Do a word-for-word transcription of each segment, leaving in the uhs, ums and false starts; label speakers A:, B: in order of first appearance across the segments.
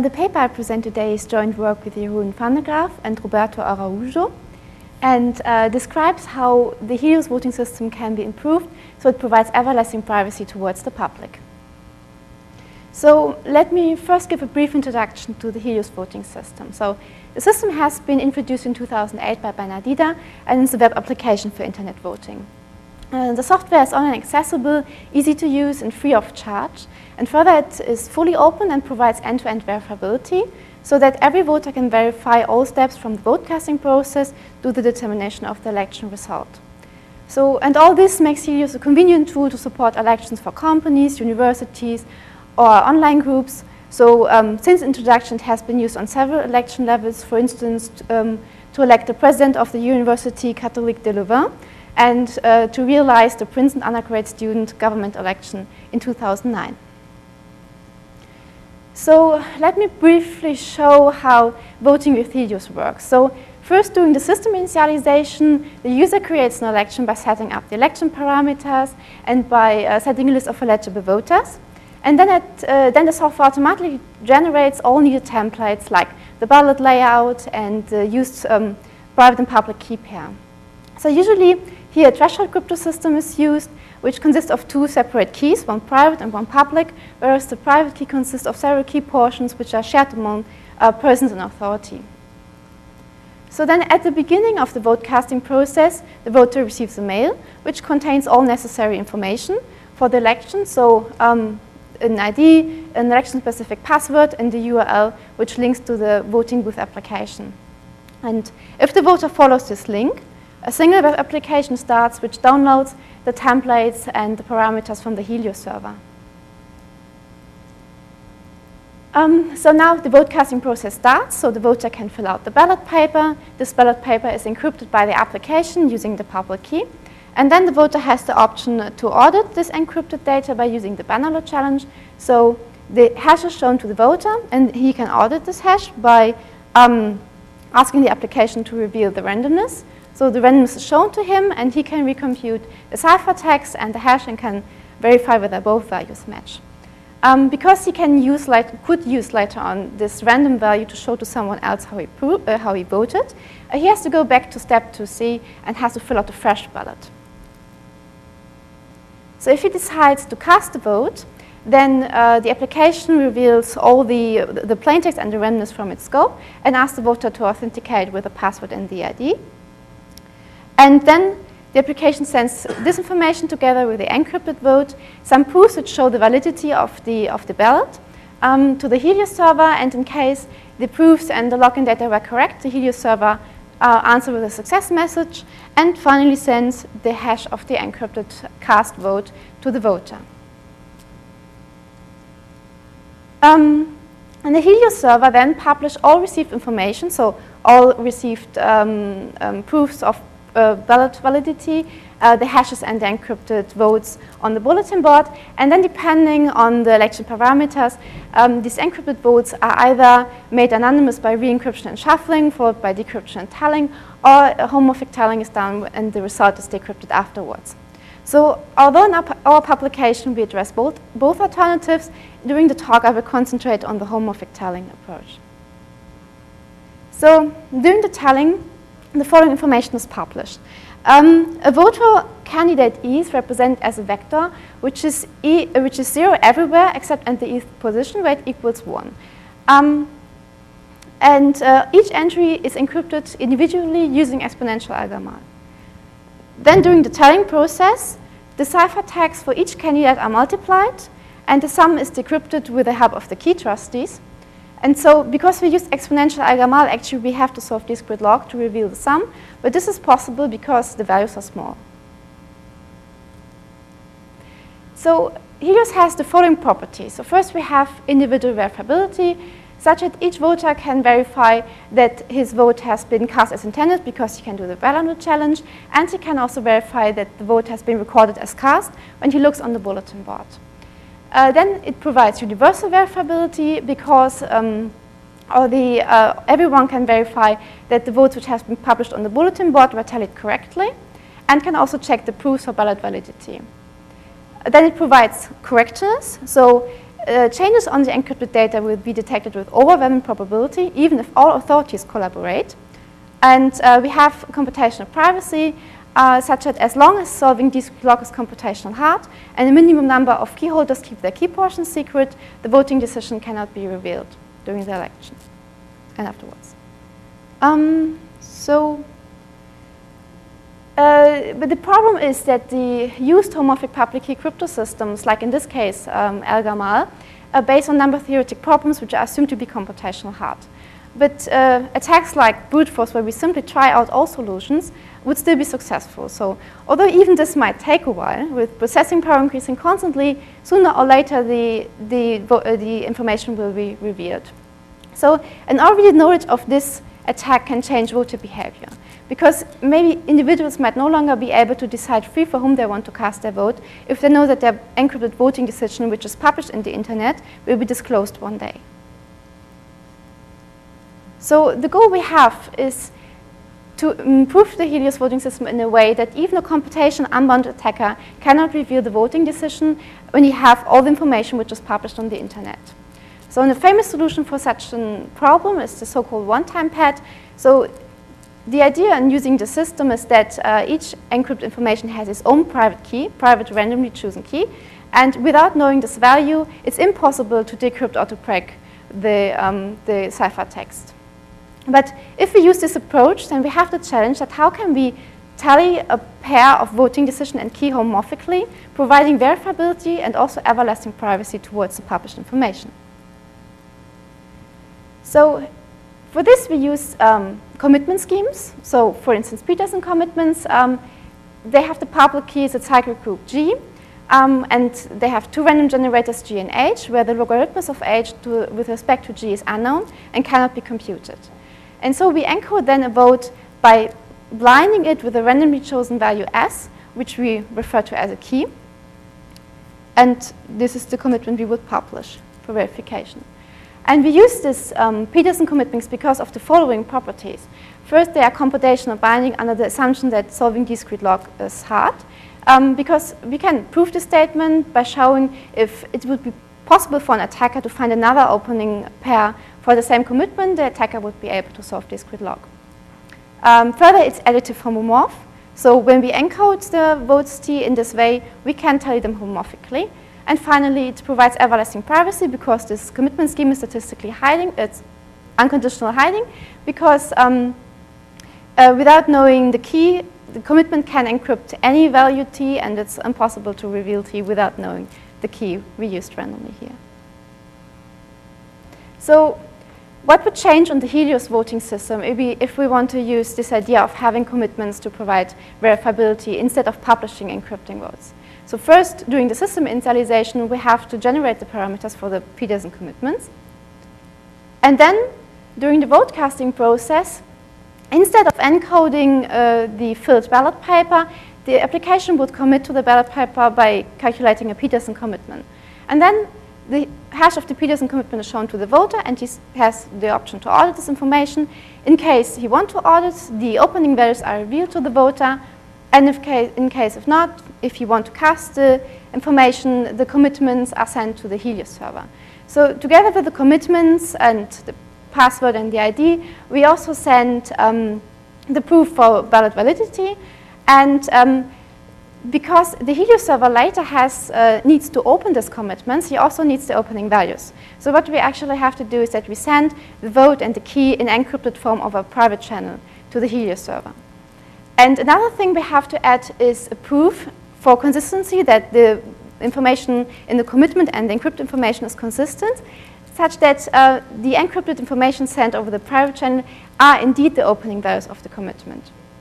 A: the paper I present today is joint work with Jeroen van der Graaf and Roberto Araujo, and uh, describes how the Helios voting system can be improved so it provides everlasting privacy towards the public. So let me first give a brief introduction to the Helios voting system. So the system has been introduced in two thousand eight by Bernardida, and it's a web application for internet voting. Uh, the software is online accessible, easy to use, and free of charge. And further, it is fully open and provides end-to-end verifiability, so that every voter can verify all steps from the vote casting process to the determination of the election result. So, and all this makes Helios a convenient tool to support elections for companies, universities, or online groups. So um, since introduction, it has been used on several election levels, for instance, um, to elect the president of the Université Catholique de Louvain, and uh, to realize the Princeton undergraduate student government election in two thousand nine. So let me briefly show how voting with Helios works. So first, during the system initialization, the user creates an election by setting up the election parameters and by uh, setting a list of eligible voters. And then, it, uh, then the software automatically generates all needed templates like the ballot layout and the used um, private and public key pair. So usually here a threshold crypto system is used, which consists of two separate keys, one private and one public, whereas the private key consists of several key portions which are shared among uh, persons in authority. So then at the beginning of the vote casting process, the voter receives a mail which contains all necessary information for the election. So um, an I D, an election-specific password, and the U R L which links to the voting booth application. And if the voter follows this link, a single web application starts which downloads the templates and the parameters from the Helios server. Um, so now the vote casting process starts, so the voter can fill out the ballot paper. This ballot paper is encrypted by the application using the public key. And then the voter has the option to audit this encrypted data by using the Bannerlord challenge. So the hash is shown to the voter, and he can audit this hash by um, asking the application to reveal the randomness. So the randomness is shown to him, and he can recompute the ciphertext and the hash and can verify whether both values match. Um, because he can use, like, could use later on this random value to show to someone else how he, uh, how he voted, uh, he has to go back to step two C and has to fill out a fresh ballot. So if he decides to cast a vote, then uh, the application reveals all the, the plaintext and the randomness from its scope and asks the voter to authenticate with a password and the I D. And then the application sends this information together with the encrypted vote, some proofs which show the validity of the, of the ballot, um, to the Helios server, and in case the proofs and the login data were correct, the Helios server uh, answers with a success message, and finally sends the hash of the encrypted cast vote to the voter. Um, and the Helios server then publishes all received information, so all received um, um, proofs of Uh, ballot validity, uh, the hashes and the encrypted votes on the bulletin board, and then depending on the election parameters, um, these encrypted votes are either made anonymous by re-encryption and shuffling, followed by decryption and tallying, or a homomorphic tallying is done and the result is decrypted afterwards. So although in our, our publication we address both, both alternatives, during the talk I will concentrate on the homomorphic tallying approach. So during the tallying, the following information is published. Um, a vote for candidate E is represented as a vector, which is, e, uh, which is zero everywhere except at the E position where it equals one. Um, and uh, each entry is encrypted individually using exponential Algorithms. Then during the tallying process, the ciphertexts for each candidate are multiplied, and the sum is decrypted with the help of the key trustees. And so, because we use exponential Algorithms, actually we have to solve discrete log to reveal the sum, but this is possible because the values are small. So Helios has the following properties. So first we have individual verifiability, such that each voter can verify that his vote has been cast as intended because he can do the Bannerlord challenge, and he can also verify that the vote has been recorded as cast when he looks on the bulletin board. Uh, then it provides universal verifiability because um, or the, uh, everyone can verify that the votes which have been published on the bulletin board were tallied correctly, and can also check the proofs for ballot validity. Uh, then it provides correctness. So uh, changes on the encrypted data will be detected with overwhelming probability, even if all authorities collaborate. And uh, we have computational privacy, uh, such that as long as solving discrete log is computational hard, and a minimum number of key holders keep their key portion secret, the voting decision cannot be revealed during the election and afterwards. Um, so, uh, but the problem is that the used homomorphic public key crypto systems, like in this case, um, Elgamal, are based on number theoretic problems which are assumed to be computational hard. But uh, attacks like brute force, where we simply try out all solutions, would still be successful. So although even this might take a while, with processing power increasing constantly, sooner or later the, the, uh, the information will be revealed. So an already knowledge of this attack can change voter behavior, because maybe individuals might no longer be able to decide free for whom they want to cast their vote if they know that their encrypted voting decision, which is published in the internet, will be disclosed one day. So the goal we have is to improve the Helios voting system in a way that even a computational unbounded attacker cannot reveal the voting decision when you have all the information which is published on the internet. So a famous solution for such a problem is the so-called one-time pad. So the idea in using the system is that uh, each encrypted information has its own private key, private randomly chosen key, and without knowing this value, it's impossible to decrypt or to break the, um, the ciphertext. But if we use this approach, then we have the challenge that how can we tally a pair of voting decision and key homomorphically, providing verifiability and also everlasting privacy towards the published information. So for this, we use um, commitment schemes. So for instance, Peterson commitments, um, they have the public key as a cyclic group G, um, and they have two random generators G and H, where the logarithms of H to, with respect to G is unknown and cannot be computed. And so we encode then a vote by blinding it with a randomly chosen value S, which we refer to as a key. And this is the commitment we would publish for verification. And we use this um, Peterson commitments because of the following properties. First, they are computational binding under the assumption that solving discrete log is hard, um, because we can prove the statement by showing if it would be possible for an attacker to find another opening pair for the same commitment, the attacker would be able to solve discrete log. Um, further, it's additive homomorph. So when we encode the votes T in this way, we can tally them homomorphically. And finally, it provides everlasting privacy because this commitment scheme is statistically hiding. It's unconditional hiding because um, uh, without knowing the key, the commitment can encrypt any value T, and it's impossible to reveal T without knowing the key we used randomly here. So what would change on the Helios voting system if we, if we want to use this idea of having commitments to provide verifiability instead of publishing encrypting votes? So first, during the system initialization, we have to generate the parameters for the Peterson commitments. And then, during the vote casting process, instead of encoding uh, the filled ballot paper, the application would commit to the ballot paper by calculating a Peterson commitment. And then the hash of the Peterson commitment is shown to the voter, and he has the option to audit this information. In case he wants to audit, the opening values are revealed to the voter. And if case, in case if not, if you want to cast the information, the commitments are sent to the Helios server. So together with the commitments and the password and the I D, we also send um, the proof for ballot validity. And um, because the Helios server later has, uh, needs to open these commitments, he also needs the opening values. So what we actually have to do is that we send the vote and the key in encrypted form over a private channel to the Helios server. And another thing we have to add is a proof for consistency that the information in the commitment and the encrypted information is consistent, such that uh, the encrypted information sent over the private channel are indeed the opening values of the commitment.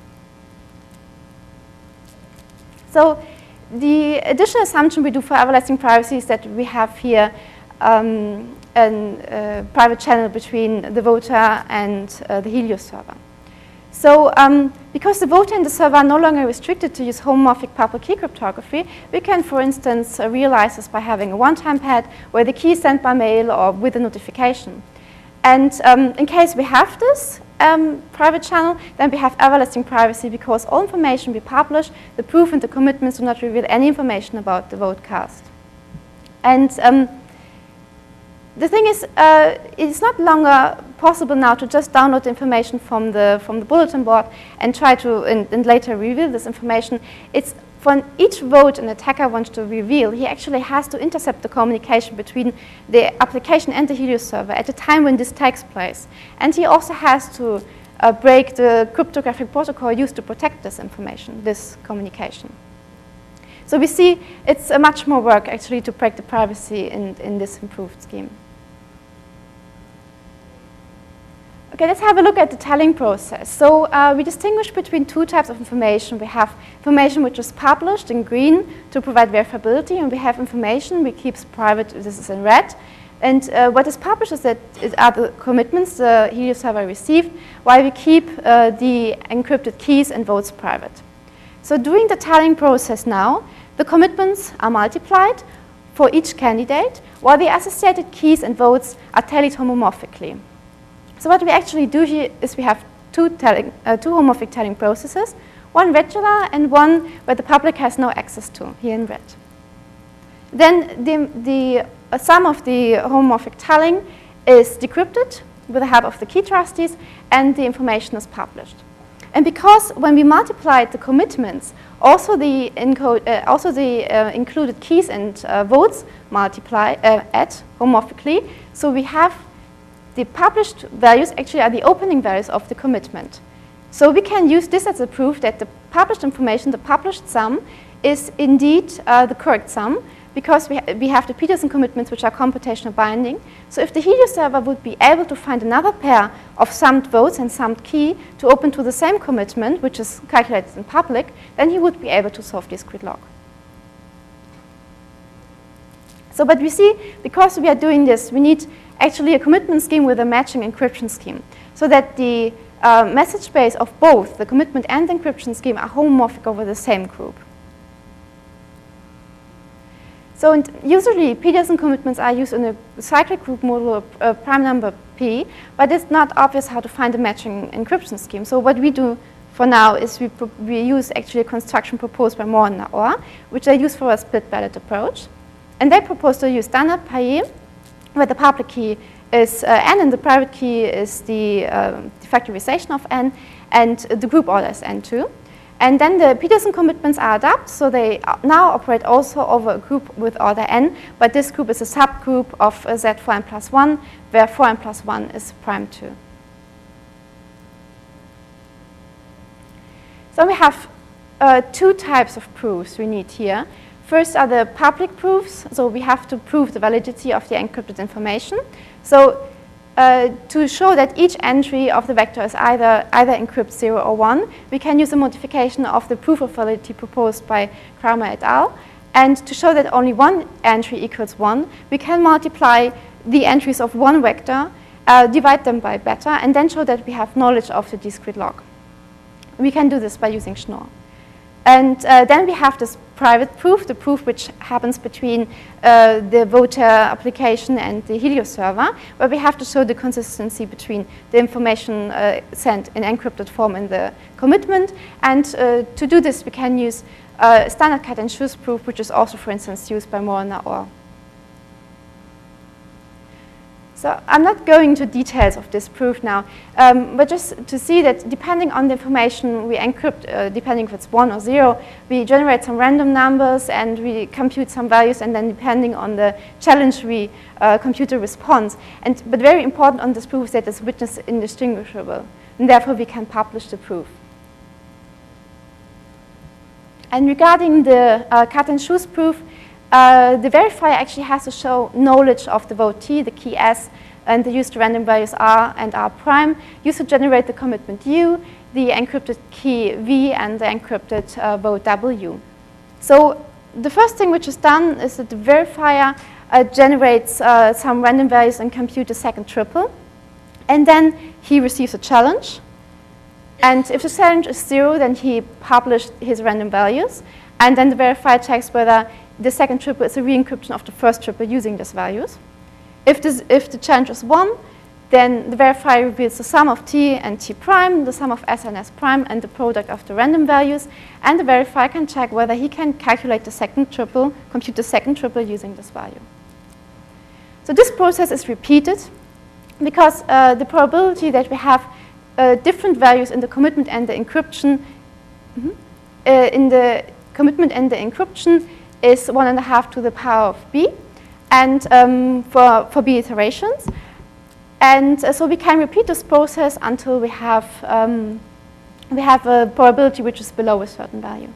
A: So the additional assumption we do for everlasting privacy is that we have here um, a uh, private channel between the voter and uh, the Helios server. So um, because the voter and the server are no longer restricted to use homomorphic public key cryptography, we can, for instance, uh, realize this by having a one-time pad where the key is sent by mail or with a notification. And um, in case we have this um, private channel, then we have everlasting privacy because all information we publish, the proof and the commitments do not reveal any information about the vote cast. And um, the thing is, uh, it's not longer possible now to just download the information from the, from the bulletin board and try to, and, and later reveal this information. It's for each vote an attacker wants to reveal, he actually has to intercept the communication between the application and the Helios server at the time when this takes place. And he also has to uh, break the cryptographic protocol used to protect this information, this communication. So we see it's uh, much more work actually to break the privacy in, in this improved scheme. Okay, let's have a look at the telling process. So uh, we distinguish between two types of information. We have information which is published in green to provide verifiability, and we have information which keeps private, this is in red. And uh, what is published is that it are the commitments the Helios server received, while we keep uh, the encrypted keys and votes private. So during the telling process now, the commitments are multiplied for each candidate, while the associated keys and votes are tallied homomorphically. So what we actually do here is we have two, telling, uh, two homomorphic telling processes, one regular and one where the public has no access to, here in red. Then the, the uh, sum of the homomorphic telling is decrypted with the help of the key trustees, and the information is published. And because when we multiplied the commitments, also the, encode, uh, also the uh, included keys and uh, votes multiply, uh, add homomorphically, so we have the published values actually are the opening values of the commitment. So we can use this as a proof that the published information, the published sum, is indeed uh, the correct sum, because we, ha we have the Peterson commitments which are computational binding. So if the Helios server would be able to find another pair of summed votes and summed key to open to the same commitment, which is calculated in public, then he would be able to solve discrete log. So but we see, because we are doing this, we need actually a commitment scheme with a matching encryption scheme, so that the uh, message space of both the commitment and the encryption scheme are homomorphic over the same group. So and usually Peterson commitments are used in a cyclic group modulo uh, prime number P, but it's not obvious how to find a matching encryption scheme. So what we do for now is we, we use actually a construction proposed by Moore and Naor, which I use for a split ballot approach. And they propose to use standard pair, where the public key is uh, n and the private key is the, uh, the factorization of n, and the group order is n two. And then the Peterson commitments are adapted, so they now operate also over a group with order n, but this group is a subgroup of uh, Z four n plus one, where four n plus one is prime two. So we have uh, two types of proofs we need here. First are the public proofs, so we have to prove the validity of the encrypted information. So uh, to show that each entry of the vector is either, either encrypt zero or one, we can use a modification of the proof of validity proposed by Kramer et al. And to show that only one entry equals one, we can multiply the entries of one vector, uh, divide them by beta, and then show that we have knowledge of the discrete log. We can do this by using Schnorr. And uh, then we have this private proof, the proof which happens between uh, the voter application and the Helios server, where we have to show the consistency between the information uh, sent in encrypted form in the commitment. And uh, to do this, we can use uh, standard cat and choose proof, which is also, for instance, used by Moore and Naor. So I'm not going into details of this proof now, um, but just to see that depending on the information we encrypt, uh, depending if it's one or zero, we generate some random numbers and we compute some values, and then depending on the challenge we uh, compute a response. And, but very important on this proof is that it's witness indistinguishable, and therefore we can publish the proof. And regarding the uh, cat and choose proof, Uh, the verifier actually has to show knowledge of the vote T, the key S, and the used random values R and R prime, used to generate the commitment U, the encrypted key V, and the encrypted uh, vote W. So the first thing which is done is that the verifier uh, generates uh, some random values and computes a second triple. And then he receives a challenge. And if the challenge is zero, then he published his random values. And then the verifier checks whether the second triple is a re-encryption of the first triple using these values. If, this, if the challenge is one, then the verifier reveals the sum of T and T prime, the sum of S and S prime, and the product of the random values. And the verifier can check whether he can calculate the second triple, compute the second triple using this value. So this process is repeated because uh, the probability that we have uh, different values in the commitment and the encryption mm-hmm, uh, in the commitment and the encryption is one and a half to the power of b, and um, for for b iterations, and uh, so we can repeat this process until we have um, we have a probability which is below a certain value.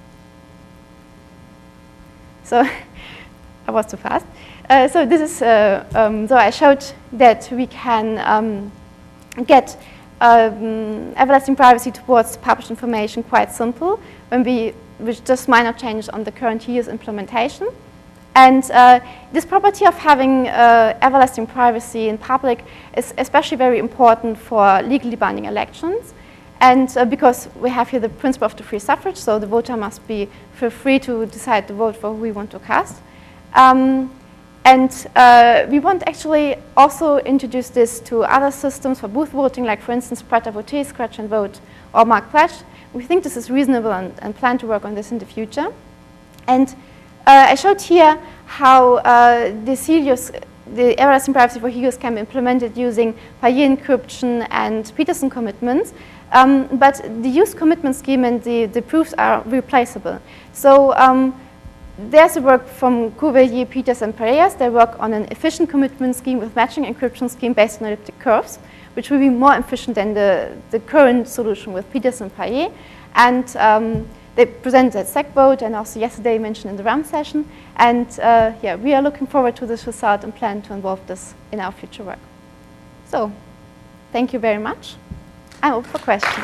A: So I was too fast. Uh, so this is uh, um, so I showed that we can um, get um, everlasting privacy towards published information quite simple when we with just minor changes on the current year's implementation. And uh, this property of having uh, everlasting privacy in public is especially very important for legally binding elections. And uh, because we have here the principle of the free suffrage, so the voter must be feel free to decide to vote for who we want to cast. Um, and uh, we want actually also introduce this to other systems for booth voting, like for instance, Prêt à voter, Scratch and Vote, or Mark Pledge. We think this is reasonable and, and plan to work on this in the future. And uh, I showed here how uh, the Helios, the everlasting privacy for Helios can be implemented using Payet encryption and Peterson commitments. Um, but the used commitment scheme and the, the proofs are replaceable. So um, there's a work from Courveillier, Peters, and Pareas. They work on an efficient commitment scheme with matching encryption scheme based on elliptic curves, which will be more efficient than the, the current solution with Peters and Payet. And um, they presented at SecVote and also yesterday mentioned in the RAM session. And uh, yeah, we are looking forward to this result and plan to involve this in our future work. So thank you very much. I'm open for questions.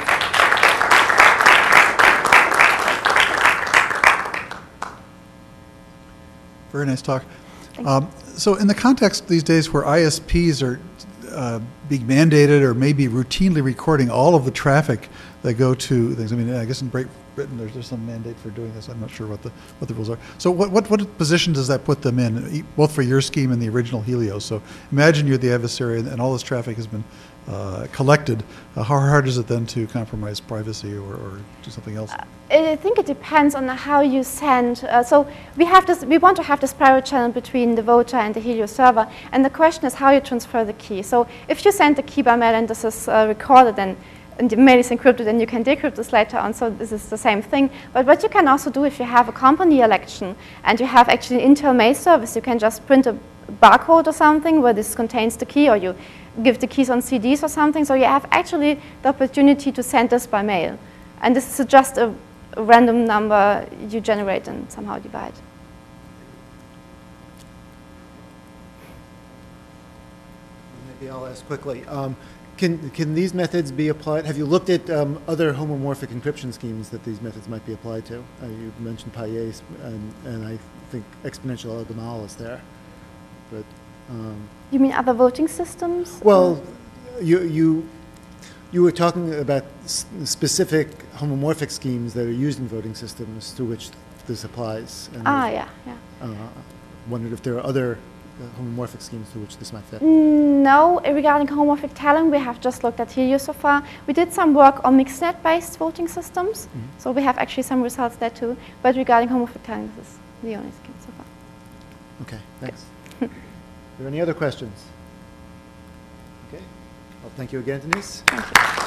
B: Very nice talk. Um, so in the context these days where I S Ps are uh, being mandated or maybe routinely recording all of the traffic that go to things, I mean, I guess in Great Britain there's, there's some mandate for doing this. I'm not sure what the what the rules are. So what, what, what position does that put them in, both for your scheme and the original Helios? So imagine you're the adversary and, and all this traffic has been uh, collected. Uh, how hard is it then to compromise privacy or, or do something else?
A: Uh, I think it depends on how you send. Uh, so we have this. We want to have this private channel between the voter and the Helios server, and the question is how you transfer the key. So if you send the key by mail and this is uh, recorded and and the mail is encrypted, and you can decrypt this later on, so this is the same thing. But what you can also do if you have a company election and you have actually an Intel mail service, you can just print a barcode or something where this contains the key, or you give the keys on C Ds or something. So you have actually the opportunity to send this by mail. And this is just a, a random number you generate and somehow divide.
C: Maybe I'll ask quickly. Um, Can, can these methods be applied? Have you looked at um, other homomorphic encryption schemes that these methods might be applied to? Uh, you mentioned Payet, and, and I think exponential Elgamal is there. But um,
A: you mean other voting systems?
C: Well, you you you were talking about s specific homomorphic schemes that are used in voting systems to which this applies. And
A: ah, yeah, yeah.
C: Uh, wondered if there are other Uh, homomorphic schemes to which this might fit?
A: No, regarding homomorphic tallying, we have just looked at Helios so far. We did some work on mixed-net-based voting systems, mm-hmm. so we have actually some results there too. But regarding homomorphic tallying, this is the only scheme so far.
C: Okay, thanks. Are there any other questions? Okay, well, thank you again, Denise.
A: Thank you.